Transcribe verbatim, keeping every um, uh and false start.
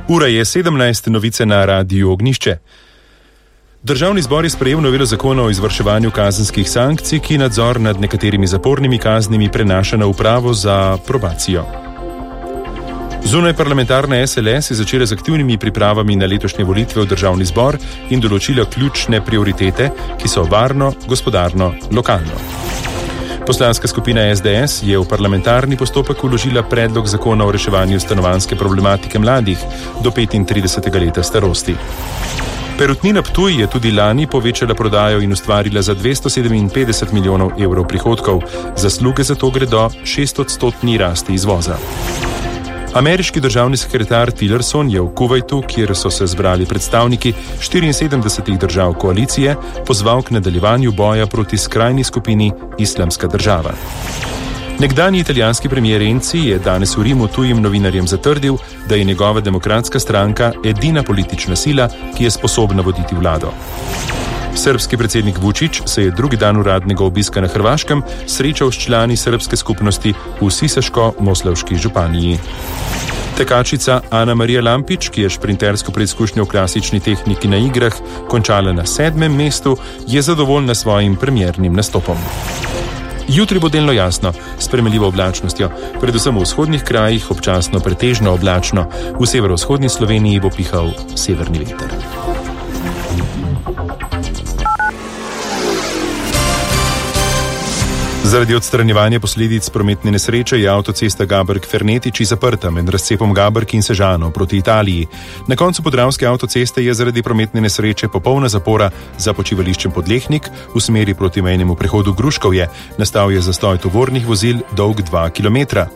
Ura je sedemnajst, novice na Radiu Ognjišče. Državni zbor je sprejel novelo zakona o izvrševanju kazenskih sankcij, ki nadzor nad nekaterimi zapornimi kaznimi prenaša na upravo za probacijo. Zunaj parlamentarna S L S je začela z aktivnimi pripravami na letošnje volitve v državni zbor in določila ključne prioritete, ki so varno, gospodarno, lokalno. Poslanska skupina S D S je v parlamentarni postopek vložila predlog zakona o reševanju stanovanjske problematike mladih do petintridesetega leta starosti. Perutnina Ptuj je tudi lani povečala prodajo in ustvarila za dvesto sedeminpetdeset milijonov evrov prihodkov. Zasluge za to gredo šestodstotni rasti izvoza. Ameriški državni sekretar Tillerson je v Kuvajtu, kjer so se zbrali predstavniki štiriinsedemdesetih držav koalicije, pozval k nadaljevanju boja proti skrajni skupini Islamska država. Nekdanji italijanski premier Renzi je danes v Rimu tujim novinarjem zatrdil, da je njegova demokratska stranka edina politična sila, ki je sposobna voditi vlado. Srbski predsednik Vučić se je drugi dan uradnega obiska na Hrvaškem srečal s člani srbske skupnosti v Sisaško-Moslavški županiji. Tekačica Ana Marija Lampič, ki je šprintersko preizkušnjo v klasični tehniki na igrah končala na sedmem mestu, je zadovoljna s svojim premiernim nastopom. Jutri bo delno jasno, s spremenljivo oblačnostjo, predvsem v vzhodnih krajih občasno pretežno oblačno, v severovzhodni Sloveniji bo pihal severni veter. Zaradi odstranjevanja posledic prometne nesreče je avtocesta Gaberg-Fernetiči zaprta med razcepom Gaberg in Sežano proti Italiji. Na koncu podravske avtoceste je zaradi prometne nesreče popolna zapora za počivališčem Podlehnik v smeri proti mejnemu prehodu Gruškovje. Nastal je zastoj tovornih vozil dolg dva kilometra.